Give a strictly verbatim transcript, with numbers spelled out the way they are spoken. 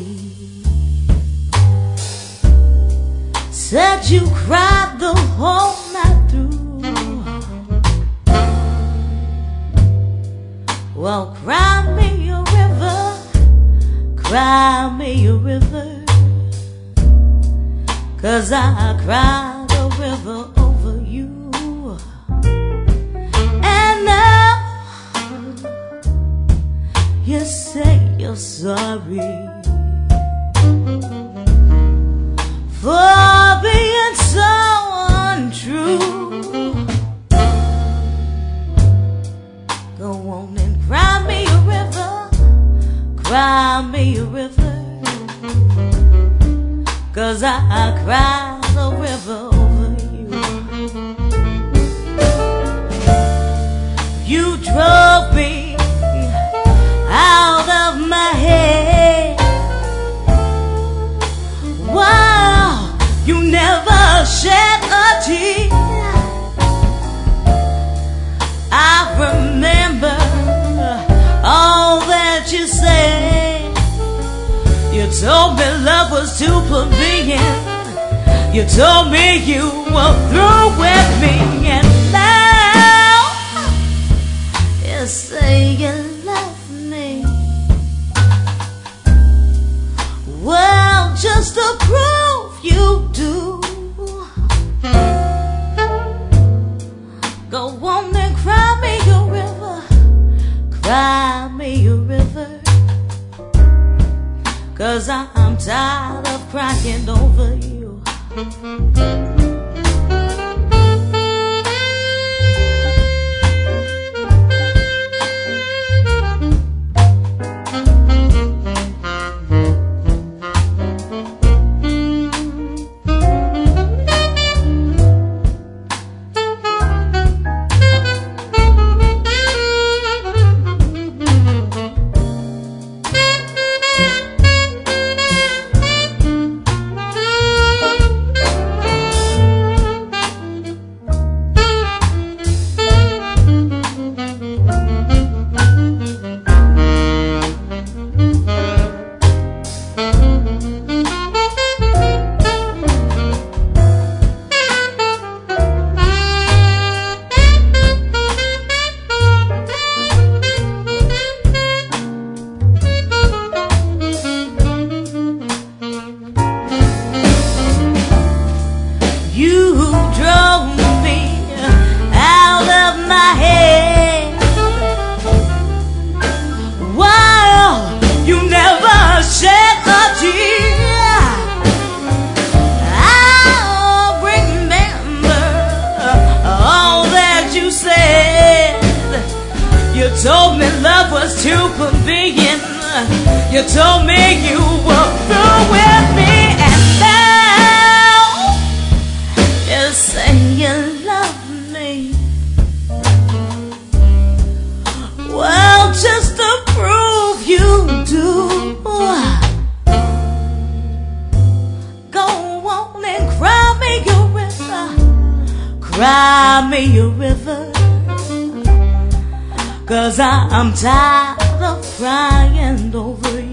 Said you cried the whole night through. Well, cry me a river, cry me a river, 'cause I cried a river over you. And now you say you're sorry for being so untrue. Go on and cry me a river, cry me a river, 'cause I, I cried a river over you. You drove me out of my head. Wow, you never shed a tear. I remember all that you said. You told me love was too plebeian. You told me you were through with me. And now you say you love me. Well, just to prove you do, go on and cry me a river, cry me a river, 'cause I'm tired of crying over you. You told me love was too convenient. You told me you were through with me. And now you say you love me. Well, just to prove you do, go on and cry me a river, cry me a river, 'cause I'm tired of crying over you.